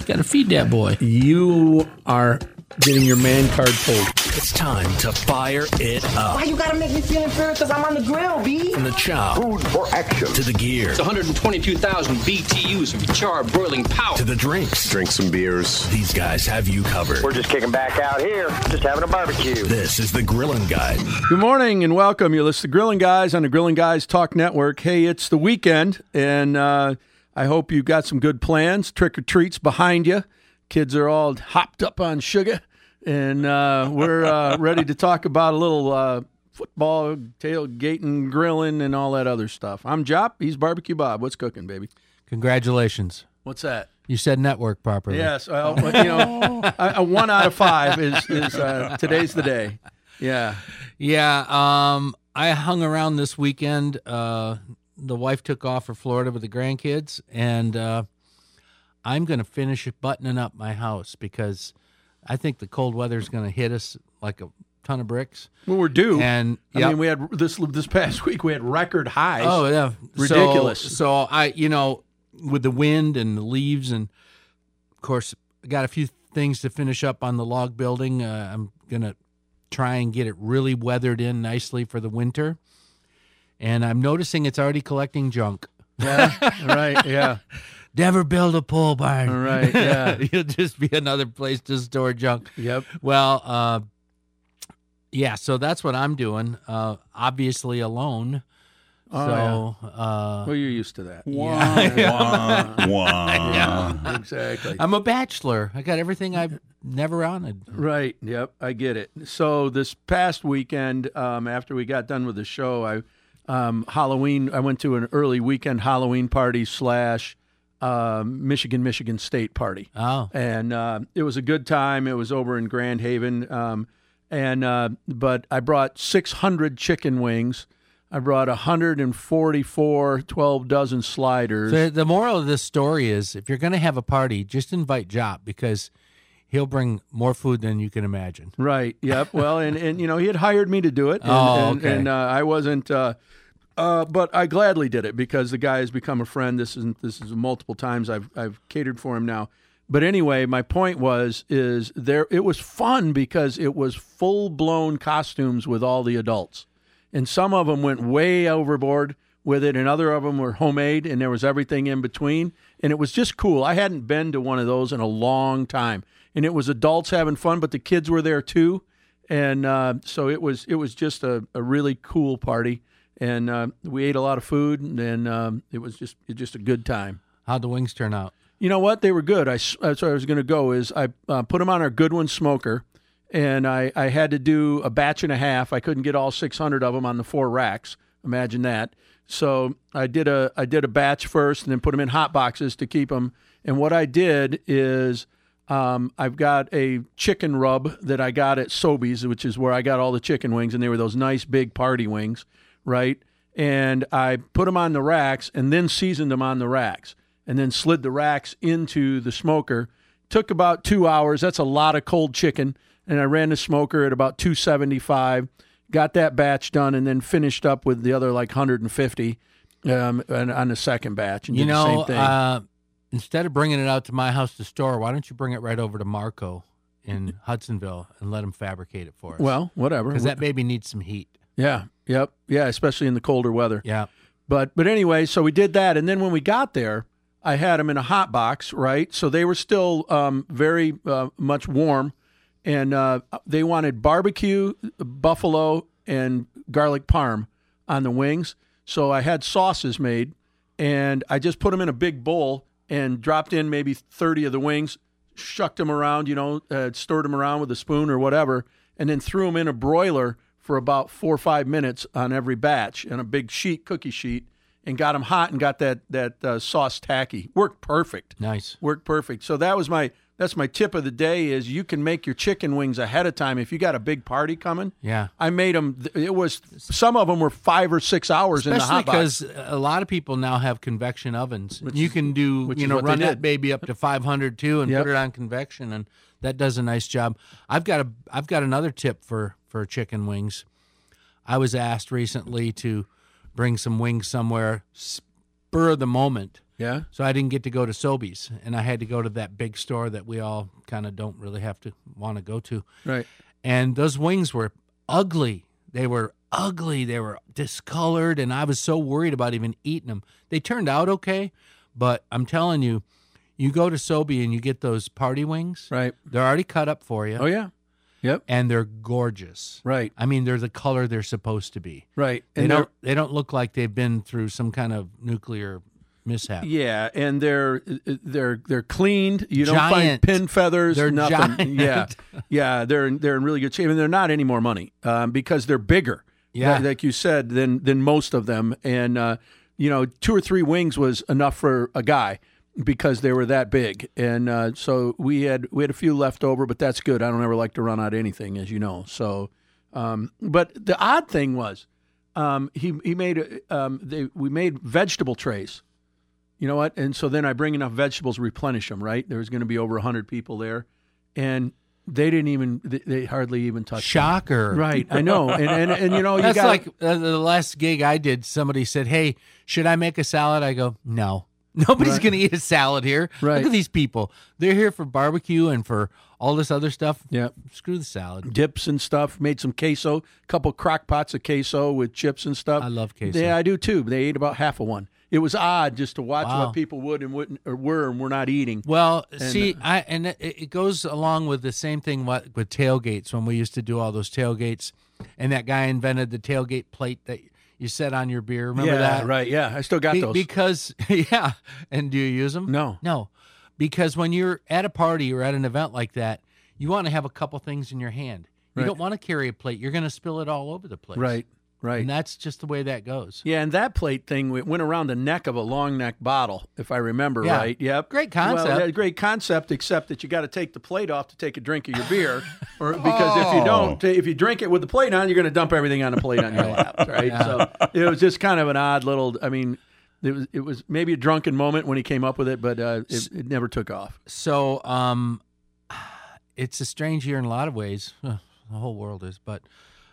Got to feed that boy. You are getting your man card pulled. It's time to fire it up. Why you gotta make me feel inferior? Because I'm on the grill, B. From the chow Food for action. to the gear It's 122,000 BTUs of charred broiling power. to the drinks. Drink some beers. These guys have you covered. We're just kicking back out here, just having a barbecue. This is the Grillin' Guide. Good morning and welcome. You're listening to Grilling Guys on the Grilling Guys Talk Network. Hey, it's the weekend, and I hope you got some good plans. Trick or treats behind you. Kids are all hopped up on sugar, and we're ready to talk about a little football, tailgating, grilling, and all that other stuff. I'm Jop. He's Barbecue Bob. What's cooking, baby? Congratulations. What's that? You said network properly. Yes. Well, a 1 out of 5 is today's the day. Yeah. Yeah. I hung around this weekend. The wife took off for Florida with the grandkids, and I'm going to finish buttoning up my house because I think the cold weather is going to hit us like a ton of bricks. Well, we're due. And I mean, we had this past week. We had record highs. Oh yeah, Ridiculous. So I, with the wind and the leaves, and of course, I got a few things to finish up on the log building. I'm gonna try and get it really weathered in nicely for the winter. And I'm noticing it's already collecting junk. Yeah. Right. Yeah. Never build a pole barn. All right. Yeah. It'll just be another place to store junk. Yep. Well, yeah, so that's what I'm doing. Obviously alone. Oh, So, Well, you're used to that. yeah. Exactly. I'm a bachelor. I got everything I've never wanted. Right. Yep. I get it. So this past weekend, after we got done with the show, Halloween. I went to an early weekend Halloween party / Michigan State party. Oh. And it was a good time. It was over in Grand Haven. But I brought 600 chicken wings. I brought 144 12 dozen sliders. The moral of this story is if you're going to have a party, just invite Jop because he'll bring more food than you can imagine. Right. Yep. Well, and he had hired me to do it. Okay. And I wasn't. But I gladly did it because the guy has become a friend. This is multiple times I've catered for him now. But anyway, my point it was fun because it was full-blown costumes with all the adults. And some of them went way overboard with it, and other of them were homemade, and there was everything in between. And it was just cool. I hadn't been to one of those in a long time. And it was adults having fun, but the kids were there too. And so it was just a really cool party. And we ate a lot of food, and it was just a good time. How'd the wings turn out? You know what? They were good. That's where I was going to go is I put them on our Goodwin smoker, and I had to do a batch and a half. I couldn't get all 600 of them on the 4 racks. Imagine that. So I did a batch first and then put them in hot boxes to keep them. And what I did is I've got a chicken rub that I got at Sobeys, which is where I got all the chicken wings, and they were those nice big party wings, right? And I put them on the racks and then seasoned them on the racks. And then slid the racks into the smoker. Took about 2 hours. That's a lot of cold chicken. And I ran the smoker at about 275. Got that batch done and then finished up with the other like 150 on the second batch. And did the same thing. Instead of bringing it out to my house to store, why don't you bring it right over to Marco in Hudsonville and let him fabricate it for us? Well, whatever. Because that baby needs some heat. Yeah. Yep. Yeah, especially in the colder weather. Yeah. But anyway, so we did that. And then when we got there, I had them in a hot box, right? So they were still very much warm, and they wanted barbecue, buffalo, and garlic parm on the wings. So I had sauces made, and I just put them in a big bowl and dropped in maybe 30 of the wings, shucked them around, stirred them around with a spoon or whatever, and then threw them in a broiler for about 4 or 5 minutes on every batch in a big cookie sheet. And got them hot and got that sauce tacky. Worked perfect. Nice. Worked perfect. So that's my tip of the day is you can make your chicken wings ahead of time if you got a big party coming. Yeah. I made them. Some of them were 5 or 6 hours in the hot box. Because a lot of people now have convection ovens. You can run that baby up to 500 too and put it on convection, and that does a nice job. I've got another tip for chicken wings. I was asked recently to bring some wings somewhere, spur of the moment. Yeah. So I didn't get to go to Sobeys, and I had to go to that big store that we all kind of don't really have to want to go to. Right. And those wings were ugly. They were ugly. They were discolored, and I was so worried about even eating them. They turned out okay, but I'm telling you, you go to Sobe and you get those party wings. Right. They're already cut up for you. Oh, yeah. Yep. And they're gorgeous. Right. I mean, they're the color they're supposed to be. Right. They And don't look like they've been through some kind of nuclear mishap. yeah, and they're cleaned. You don't find Giant. pin feathers. They're nothing. giant. Yeah. They're in really good shape, and they're not any more money because they're bigger. Yeah. like you said, than most of them, and 2 or 3 wings was enough for a guy because they were that big, and so we had a few left over, but that's good. I don't ever like to run out of anything, as you know. So, but the odd thing was, we made vegetable trays. You know what? And so then I bring enough vegetables to replenish them, right? There was going to be over 100 people there. And they hardly even touched Shocker. them. Right. I know. And you know, That's you got like the last gig I did. Somebody said, "Hey, should I make a salad?" I go, "No. Nobody's Right. going to eat a salad here. Right. Look at these people. They're here for barbecue and for all this other stuff. Yeah. Screw the salad." dips and stuff, made some queso, a couple crock pots of queso with chips and stuff. I love queso. Yeah, I do too. They ate about half of one. It was odd just to watch Wow. what people would and wouldn't or were and were not eating. Well, see, it goes along with the same thing with tailgates when we used to do all those tailgates, and that guy invented the tailgate plate that you set on your beer. Remember yeah, that? right. Yeah, I still got those. Because yeah, and do you use them? No. Because when you're at a party or at an event like that, you want to have a couple things in your hand. You Right. don't want to carry a plate. You're going to spill it all over the place. Right. And that's just the way that goes. Yeah, and that plate thing went around the neck of a long neck bottle, if I remember Yeah. right. Yep. Great concept. Well, yeah, great concept, except that you got to take the plate off to take a drink of your beer, or because if you don't, if you drink it with the plate on, you're going to dump everything on the plate on your lap, right? Yeah. So it was just kind of an odd little. I mean, it was maybe a drunken moment when he came up with it, but it never took off. So, it's a strange year in a lot of ways. The whole world is, but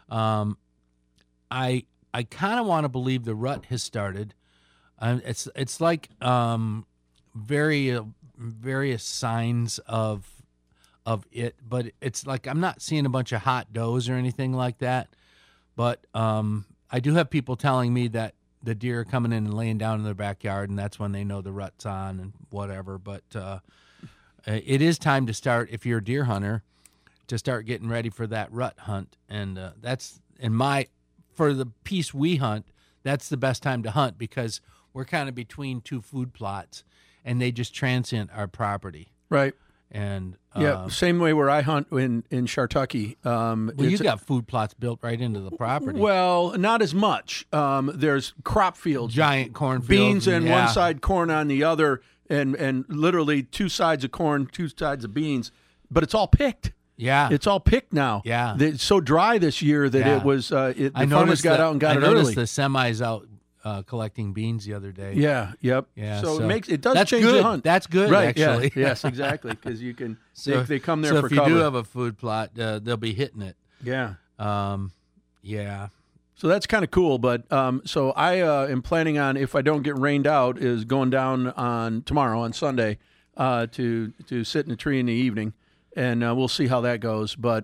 I kind of want to believe the rut has started. It's like various signs of it, but it's like I'm not seeing a bunch of hot does or anything like that. But I do have people telling me that the deer are coming in and laying down in their backyard, and that's when they know the rut's on and whatever. But it is time to start, if you're a deer hunter, to start getting ready for that rut hunt. And that's for the piece we hunt, that's the best time to hunt because we're kind of between two food plots, and they just transient our property. Right. And Yeah. Same way where I hunt in Shartucky. well, you got food plots built right into the property. Well, not as much. There's crop fields, Giant cornfields, beans on yeah. one side, corn on the other, and literally 2 sides of corn, 2 sides of beans. But it's all picked. Yeah, It's all picked now. Yeah. It's so dry this year that Yeah. it was. The I farmers noticed got that- out and got I it early. noticed the semis out collecting beans the other day. Yeah. Yep. Yeah, So, so it does that's change good. the hunt. That's good, Right. actually. Yeah. Yes. Exactly. Because you can. So they come there so for if you cover. do have a food plot, they'll be hitting it. Yeah. Yeah. So that's kind of cool. But so I am planning on, if I don't get rained out, is going down on tomorrow on Sunday to sit in a tree in the evening, and we'll see how that goes. But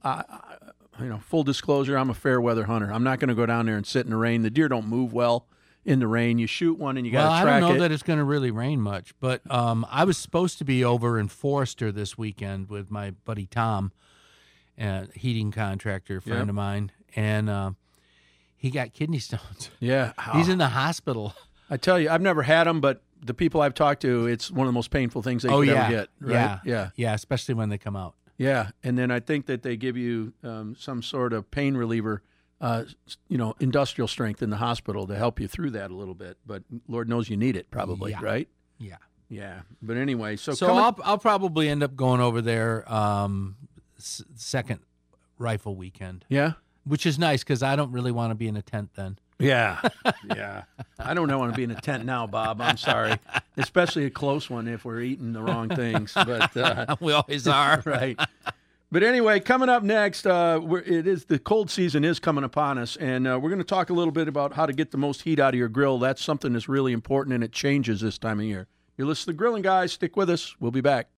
full disclosure, I'm a fair weather hunter. I'm not going to go down there and sit in the rain. The deer don't move well in the rain. You shoot one and you got to Well, I track don't know it. that it's going to really rain much, but I was supposed to be over in Forester this weekend with my buddy Tom, a heating contractor friend Yep. of mine, and he got kidney stones. Yeah, He's in the hospital. I tell you, I've never had them, but the people I've talked to, it's one of the most painful things they could ever get. Right? Yeah, especially when they come out. Yeah, and then I think that they give you some sort of pain reliever, industrial strength in the hospital to help you through that a little bit. But Lord knows you need it, probably, Yeah. right? Yeah. Yeah. But anyway, so I'll probably end up going over there second rifle weekend, yeah, which is nice because I don't really want to be in a tent then. yeah, yeah. I don't want to be in a tent now, Bob. I'm sorry, especially a close one if we're eating the wrong things. But We always are. right. But anyway, coming up next, the cold season is coming upon us, and we're going to talk a little bit about how to get the most heat out of your grill. That's something that's really important, and it changes this time of year. You're listening to The Grilling Guys. Stick with us. We'll be back.